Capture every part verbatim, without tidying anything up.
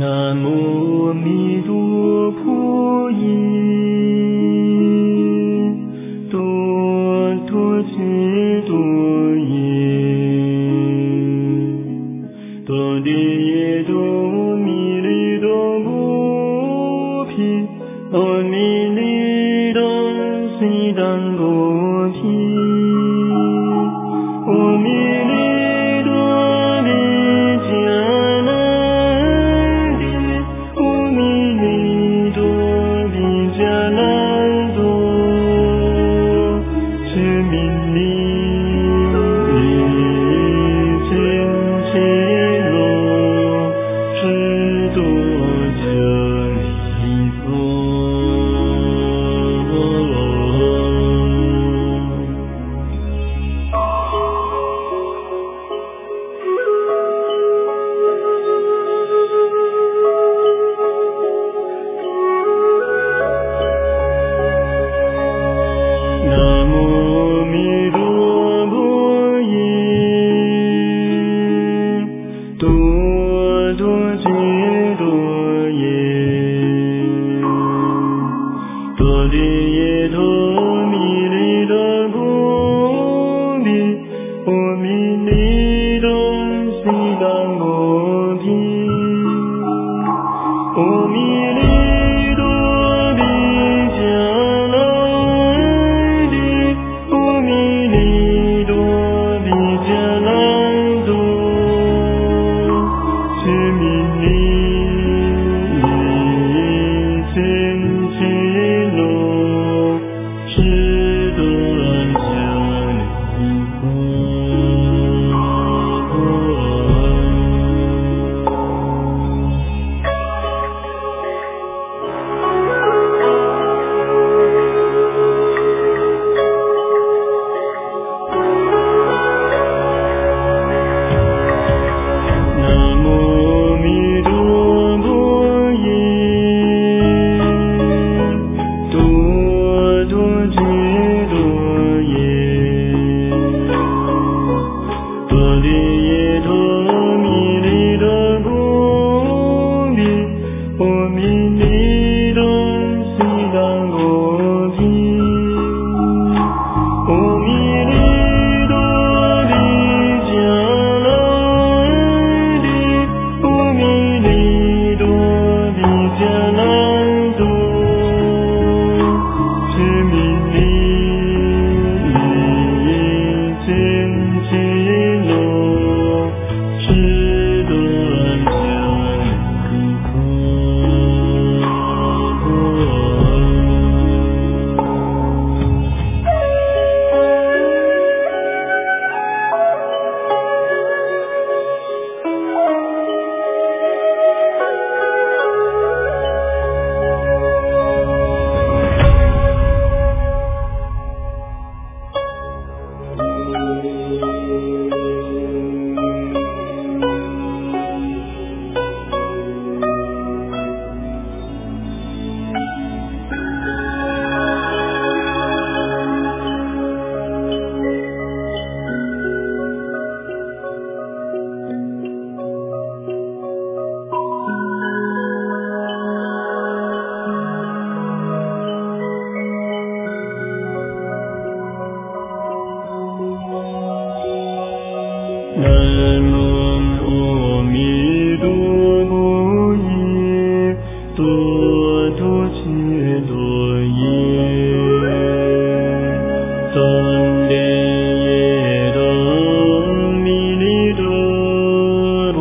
南无阿弥陀佛耶，多陀揭多耶，多地耶多弥利多波毗，阿弥利多悉当波毗，阿弥利多利迦那帝，阿弥利多利迦那多，持名利尽其罗，智多者利多。南无阿弥陀佛耶，多陀揭多耶，多地耶多弥利多波毗，阿弥利多悉当波毗，阿弥利多利迦那帝，阿弥利多利迦那多，持名利尽其罗，智多者利多。南无阿弥陀佛耶，多陀揭多耶，多地耶多弥利多波毗，阿弥利多悉当波毗，阿弥利多利迦那帝，阿弥利多利迦那多，持名利尽其罗，智多者利多。南无阿弥陀佛耶，多陀揭多耶，多地耶多弥利多波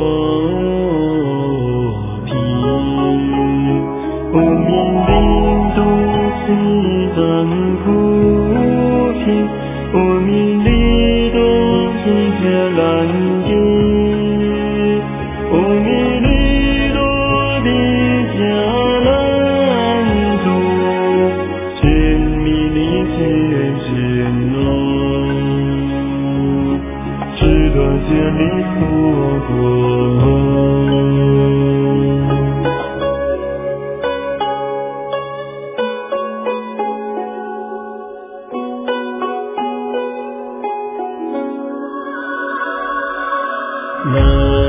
毗，阿弥利多悉当波毗，阿弥利多悉迦那帝，阿弥利多利迦那多，千弥利千千罗，智多者利多。南